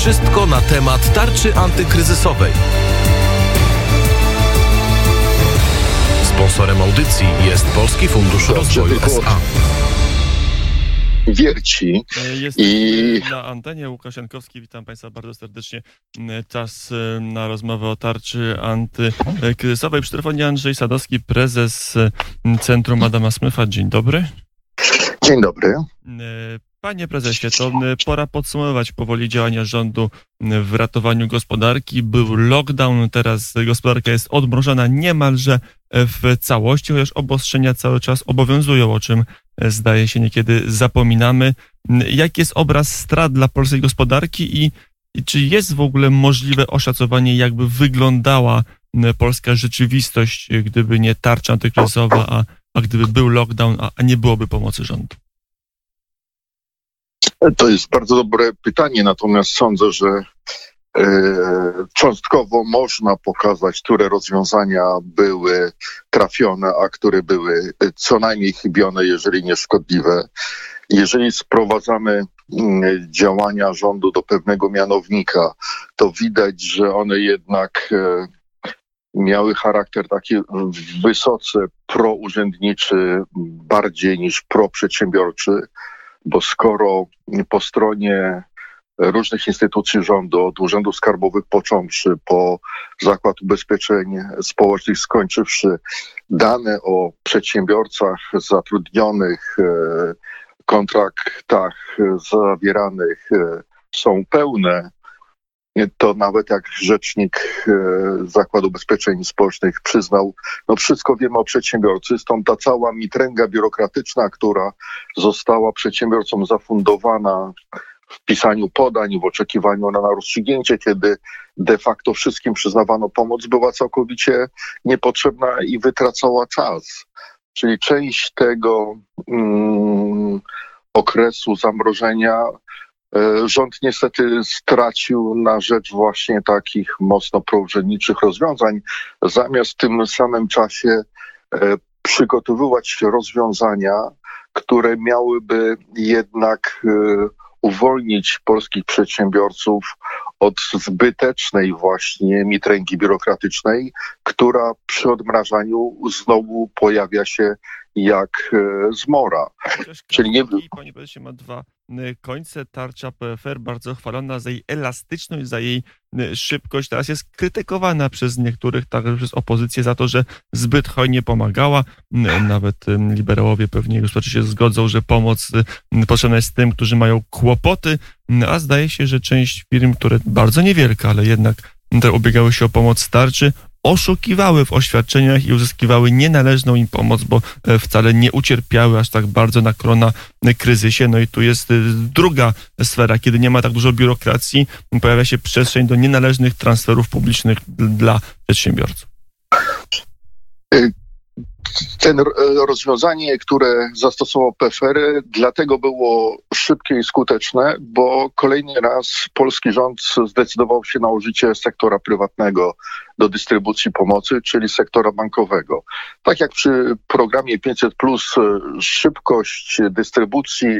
Wszystko na temat tarczy antykryzysowej. Sponsorem audycji jest Polski Fundusz Rozwoju S.A. Wierci. Jesteśmy na antenie. Łukasz Jankowski, witam Państwa bardzo serdecznie. Czas na rozmowę o tarczy antykryzysowej. Przy telefonie Andrzej Sadowski, prezes Centrum Adama Smitha. Dzień dobry. Dzień dobry. Panie prezesie, to pora podsumować powoli działania rządu w ratowaniu gospodarki. Był lockdown, teraz gospodarka jest odmrożona niemalże w całości, chociaż obostrzenia cały czas obowiązują, o czym zdaje się niekiedy zapominamy. Jaki jest obraz strat dla polskiej gospodarki i czy jest w ogóle możliwe oszacowanie, jakby wyglądała polska rzeczywistość, gdyby nie tarcza antykryzysowa, a gdyby był lockdown, a nie byłoby pomocy rządu? To jest bardzo dobre pytanie, natomiast sądzę, że cząstkowo można pokazać, które rozwiązania były trafione, a które były co najmniej chybione, jeżeli nie szkodliwe. Jeżeli sprowadzamy działania rządu do pewnego mianownika, to widać, że one jednak miały charakter taki wysoce prourzędniczy, bardziej niż proprzedsiębiorczy, bo skoro po stronie różnych instytucji rządu, od urzędów skarbowych począwszy, po Zakład Ubezpieczeń Społecznych skończywszy, dane o przedsiębiorcach zatrudnionych, kontraktach zawieranych są pełne, to nawet jak rzecznik Zakładu Ubezpieczeń Społecznych przyznał, no wszystko wiemy o przedsiębiorcy, stąd ta cała mitręga biurokratyczna, która została przedsiębiorcom zafundowana w pisaniu podań, w oczekiwaniu na rozstrzygnięcie, kiedy de facto wszystkim przyznawano pomoc, była całkowicie niepotrzebna i wytracała czas. Czyli część tego okresu zamrożenia rząd niestety stracił na rzecz właśnie takich mocno prourzędniczych rozwiązań, zamiast w tym samym czasie przygotowywać rozwiązania, które miałyby jednak uwolnić polskich przedsiębiorców od zbytecznej właśnie mitręgi biurokratycznej, która przy odmrażaniu znowu pojawia się jak zmora. Czyli nie... Panie prezesie, ma dwa końce. Tarcza PFR bardzo chwalona za jej elastyczność, za jej szybkość. Teraz jest krytykowana przez niektórych, także przez opozycję, za to, że zbyt hojnie pomagała. Nawet liberałowie pewnie już się zgodzą, że pomoc potrzebna jest tym, którzy mają kłopoty, a zdaje się, że część firm, które bardzo niewielka, ale jednak ubiegały się o pomoc z tarczy, oszukiwały w oświadczeniach i uzyskiwały nienależną im pomoc, bo wcale nie ucierpiały aż tak bardzo na koronakryzysie. No i tu jest druga sfera, kiedy nie ma tak dużo biurokracji, pojawia się przestrzeń do nienależnych transferów publicznych dla przedsiębiorców. Ten rozwiązanie, które zastosował PFR, dlatego było szybkie i skuteczne, bo kolejny raz polski rząd zdecydował się na użycie sektora prywatnego do dystrybucji pomocy, czyli sektora bankowego. Tak jak przy programie 500+, szybkość dystrybucji,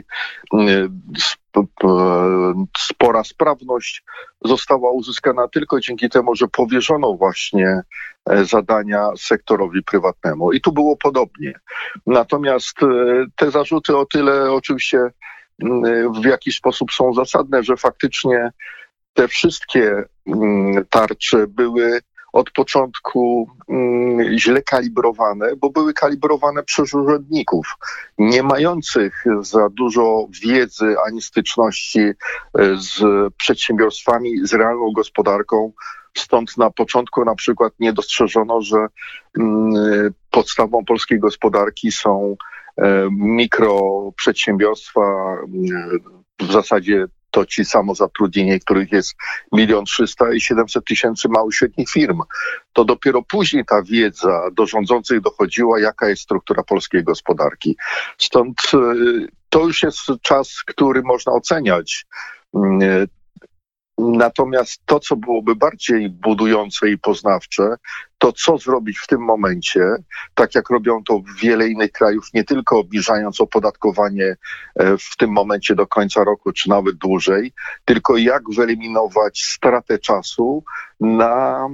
spora sprawność została uzyskana tylko dzięki temu, że powierzono właśnie zadania sektorowi prywatnemu. I tu było podobnie. Natomiast te zarzuty o tyle oczywiście w jakiś sposób są zasadne, że faktycznie te wszystkie tarcze były od początku źle kalibrowane, bo były kalibrowane przez urzędników, nie mających za dużo wiedzy ani styczności z przedsiębiorstwami, z realną gospodarką. Stąd na początku na przykład nie dostrzeżono, że podstawą polskiej gospodarki są mikroprzedsiębiorstwa, w zasadzie to ci samozatrudnieni, których jest 1 300 000 i 700 000 małych i średnich firm. To dopiero później ta wiedza do rządzących dochodziła, jaka jest struktura polskiej gospodarki. Stąd to już jest czas, który można oceniać. Natomiast to, co byłoby bardziej budujące i poznawcze, to co zrobić w tym momencie, tak jak robią to wiele innych krajów, nie tylko obniżając opodatkowanie w tym momencie do końca roku, czy nawet dłużej, tylko jak wyeliminować stratę czasu na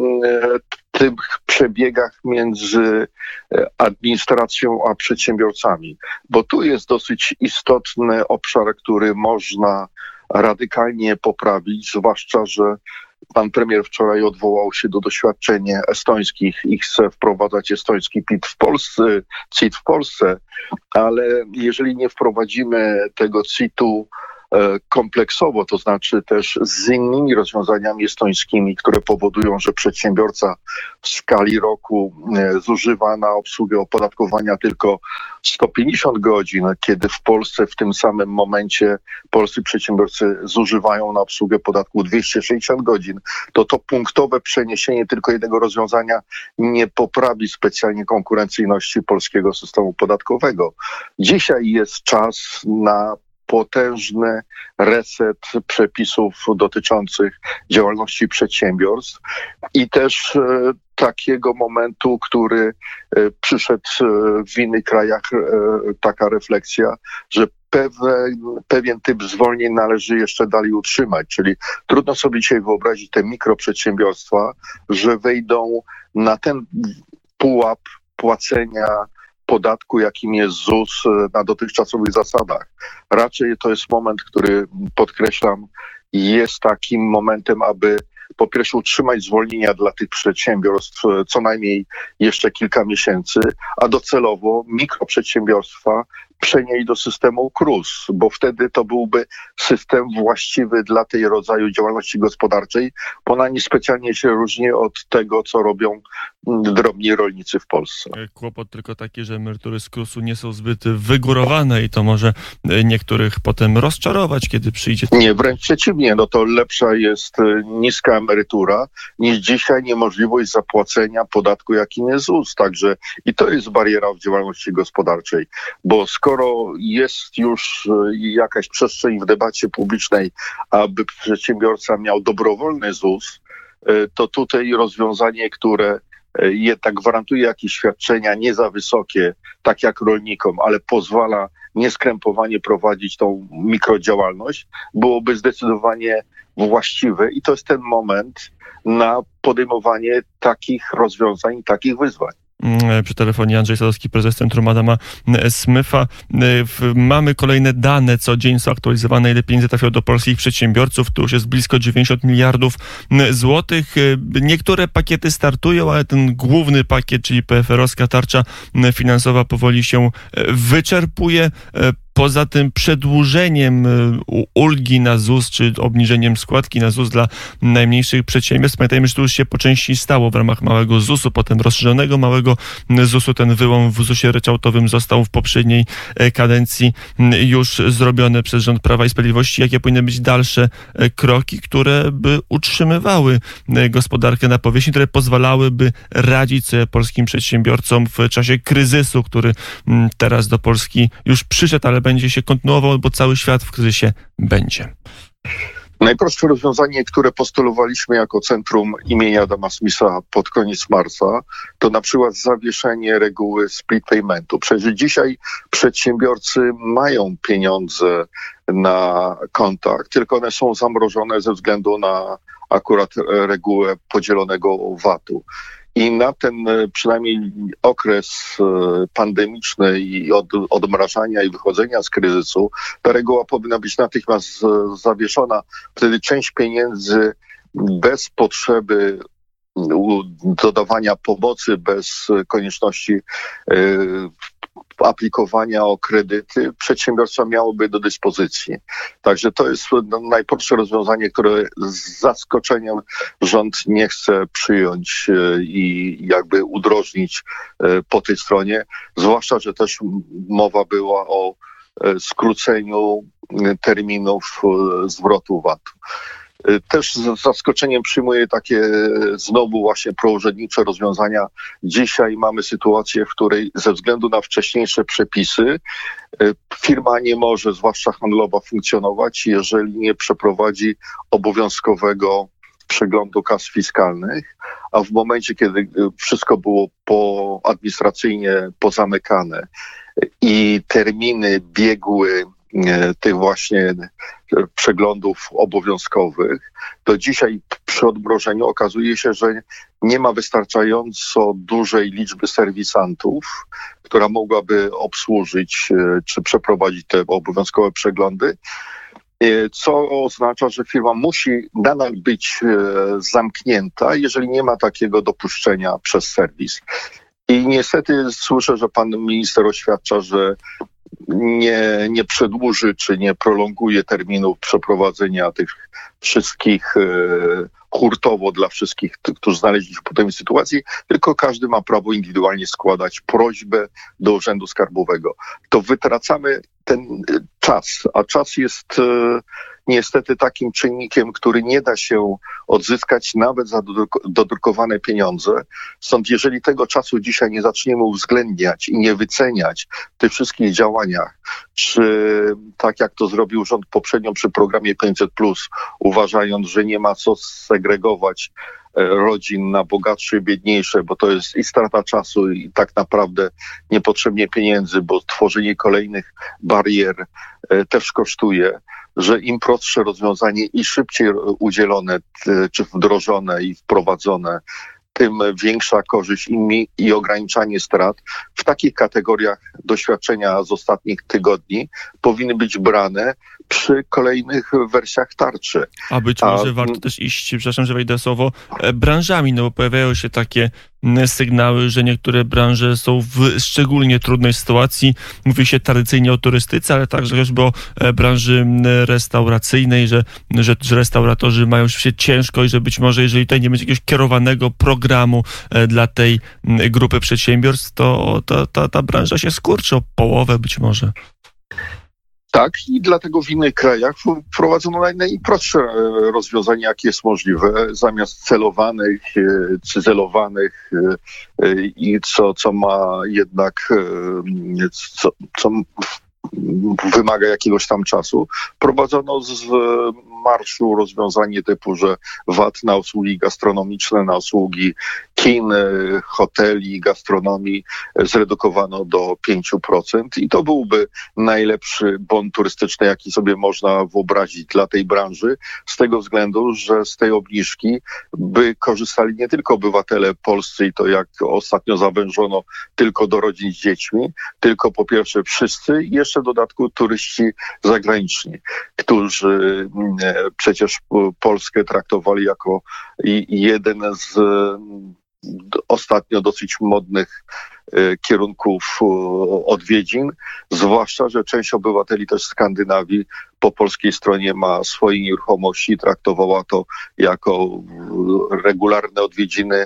tych przebiegach między administracją a przedsiębiorcami. Bo tu jest dosyć istotny obszar, który można radykalnie poprawić, zwłaszcza, że pan premier wczoraj odwołał się do doświadczeń estońskich i chce wprowadzać estoński CIT w Polsce, ale jeżeli nie wprowadzimy tego CIT-u kompleksowo, to znaczy też z innymi rozwiązaniami estońskimi, które powodują, że przedsiębiorca w skali roku zużywa na obsługę opodatkowania tylko 150 godzin, kiedy w Polsce w tym samym momencie polscy przedsiębiorcy zużywają na obsługę podatku 260 godzin, to punktowe przeniesienie tylko jednego rozwiązania nie poprawi specjalnie konkurencyjności polskiego systemu podatkowego. Dzisiaj jest czas na potężny reset przepisów dotyczących działalności przedsiębiorstw i też takiego momentu, który przyszedł w innych krajach, taka refleksja, że pewien typ zwolnień należy jeszcze dalej utrzymać, czyli trudno sobie dzisiaj wyobrazić te mikroprzedsiębiorstwa, że wejdą na ten pułap płacenia podatku, jakim jest ZUS na dotychczasowych zasadach. Raczej to jest moment, który, podkreślam, jest takim momentem, aby po pierwsze utrzymać zwolnienia dla tych przedsiębiorstw co najmniej jeszcze kilka miesięcy, a docelowo mikroprzedsiębiorstwa przenieść do systemu KRUS, bo wtedy to byłby system właściwy dla tej rodzaju działalności gospodarczej, bo ona niespecjalnie się różni od tego, co robią drobni rolnicy w Polsce. Kłopot tylko taki, że emerytury z KRUS-u nie są zbyt wygórowane i to może niektórych potem rozczarować, kiedy przyjdzie... Nie, wręcz przeciwnie, to lepsza jest niska emerytura niż dzisiaj niemożliwość zapłacenia podatku, jakim jest ZUS. Także i to jest bariera w działalności gospodarczej, bo skoro jest już jakaś przestrzeń w debacie publicznej, aby przedsiębiorca miał dobrowolny ZUS, to tutaj rozwiązanie, które jednak gwarantuje jakieś świadczenia nie za wysokie, tak jak rolnikom, ale pozwala nieskrępowanie prowadzić tą mikrodziałalność, byłoby zdecydowanie właściwe i to jest ten moment na podejmowanie takich rozwiązań, takich wyzwań. Przy telefonie Andrzej Sadowski, prezes Centrum Adama Smytha. Mamy kolejne dane, co dzień są aktualizowane, ile pieniędzy trafiło do polskich przedsiębiorców. To już jest blisko 90 miliardów złotych. Niektóre pakiety startują, ale ten główny pakiet, czyli PFR-owska tarcza finansowa, powoli się wyczerpuje. Poza tym przedłużeniem ulgi na ZUS, czy obniżeniem składki na ZUS dla najmniejszych przedsiębiorstw. Pamiętajmy, że to już się po części stało w ramach małego ZUS-u, potem rozszerzonego małego ZUS-u. Ten wyłom w ZUS-ie ryczałtowym został w poprzedniej kadencji już zrobione przez rząd Prawa i Sprawiedliwości. Jakie powinny być dalsze kroki, które by utrzymywały gospodarkę na powierzchni, które pozwalałyby radzić sobie polskim przedsiębiorcom w czasie kryzysu, który teraz do Polski już przyszedł, ale będzie się kontynuował, bo cały świat w kryzysie będzie. Najprostsze rozwiązanie, które postulowaliśmy jako Centrum imienia Adama Smytha pod koniec marca, to na przykład zawieszenie reguły split paymentu. Przecież dzisiaj przedsiębiorcy mają pieniądze na kontach, tylko one są zamrożone ze względu na akurat regułę podzielonego VAT-u. I na ten przynajmniej okres pandemiczny i odmrażania i wychodzenia z kryzysu, ta reguła powinna być natychmiast zawieszona. Wtedy część pieniędzy bez potrzeby dodawania pomocy, bez konieczności aplikowania o kredyty przedsiębiorstwa miałoby do dyspozycji. Także to jest najprostsze rozwiązanie, które z zaskoczeniem rząd nie chce przyjąć i jakby udrożnić po tej stronie, zwłaszcza, że też mowa była o skróceniu terminów zwrotu VAT-u. Też z zaskoczeniem przyjmuję takie znowu właśnie prourzędnicze rozwiązania. Dzisiaj mamy sytuację, w której ze względu na wcześniejsze przepisy firma nie może, zwłaszcza handlowa, funkcjonować, jeżeli nie przeprowadzi obowiązkowego przeglądu kas fiskalnych, a w momencie, kiedy wszystko było administracyjnie pozamykane i terminy biegły tych właśnie przeglądów obowiązkowych, to dzisiaj przy odmrożeniu okazuje się, że nie ma wystarczająco dużej liczby serwisantów, która mogłaby obsłużyć czy przeprowadzić te obowiązkowe przeglądy, co oznacza, że firma musi nadal być zamknięta, jeżeli nie ma takiego dopuszczenia przez serwis. I niestety słyszę, że pan minister oświadcza, że nie przedłuży czy nie prolonguje terminów przeprowadzenia tych wszystkich hurtowo dla wszystkich, którzy znaleźli się w podobnej sytuacji, tylko każdy ma prawo indywidualnie składać prośbę do Urzędu Skarbowego. To wytracamy ten czas, a czas jest niestety takim czynnikiem, który nie da się odzyskać nawet za dodrukowane pieniądze. Stąd jeżeli tego czasu dzisiaj nie zaczniemy uwzględniać i nie wyceniać w tych wszystkich działaniach, czy tak jak to zrobił rząd poprzednio przy programie 500+, uważając, że nie ma co segregować rodzin na bogatsze i biedniejsze, bo to jest i strata czasu i tak naprawdę niepotrzebnie pieniędzy, bo tworzenie kolejnych barier też kosztuje, że im prostsze rozwiązanie i szybciej udzielone, czy wdrożone i wprowadzone, tym większa korzyść i ograniczanie strat. W takich kategoriach doświadczenia z ostatnich tygodni powinny być brane przy kolejnych wersjach tarczy. A być może warto też iść, przepraszam, że wejdę słowo, branżami, no bo pojawiają się takie sygnały, że niektóre branże są w szczególnie trudnej sytuacji. Mówi się tradycyjnie o turystyce, ale także chociażby o branży restauracyjnej, że restauratorzy mają się ciężko i że być może jeżeli tutaj nie będzie jakiegoś kierowanego programu dla tej grupy przedsiębiorstw, to ta branża się skurczy o połowę być może. Tak, i dlatego w innych krajach wprowadzono najprostsze rozwiązania, jakie jest możliwe, zamiast celowanych, cyzelowanych i co ma jednak, co wymaga jakiegoś tam czasu. Prowadzono z marszu rozwiązanie typu, że VAT na usługi gastronomiczne, na usługi kin, hoteli, gastronomii zredukowano do 5% i to byłby najlepszy bon turystyczny, jaki sobie można wyobrazić dla tej branży, z tego względu, że z tej obniżki by korzystali nie tylko obywatele polscy i to jak ostatnio zawężono tylko do rodzin z dziećmi, tylko po pierwsze wszyscy i jeszcze w dodatku turyści zagraniczni, którzy przecież Polskę traktowali jako jeden z ostatnio dosyć modnych kierunków odwiedzin, zwłaszcza, że część obywateli też Skandynawii po polskiej stronie ma swoje nieruchomości i traktowała to jako regularne odwiedziny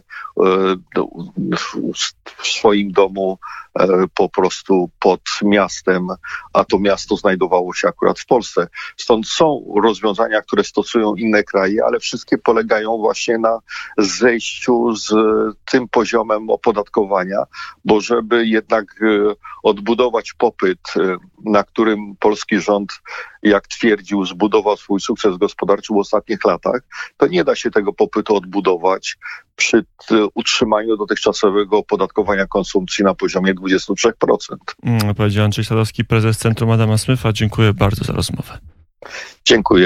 w swoim domu po prostu pod miastem, a to miasto znajdowało się akurat w Polsce. Stąd są rozwiązania, które stosują inne kraje, ale wszystkie polegają właśnie na zejściu z tym poziomem opodatkowania, bo żeby jednak odbudować popyt, na którym polski rząd, jak twierdził, zbudował swój sukces gospodarczy w ostatnich latach, to nie da się tego popytu odbudować przy utrzymaniu dotychczasowego opodatkowania konsumpcji na poziomie 23%. Powiedział Andrzej Sadowski, prezes Centrum Adama Smitha. Dziękuję bardzo za rozmowę. Dziękuję.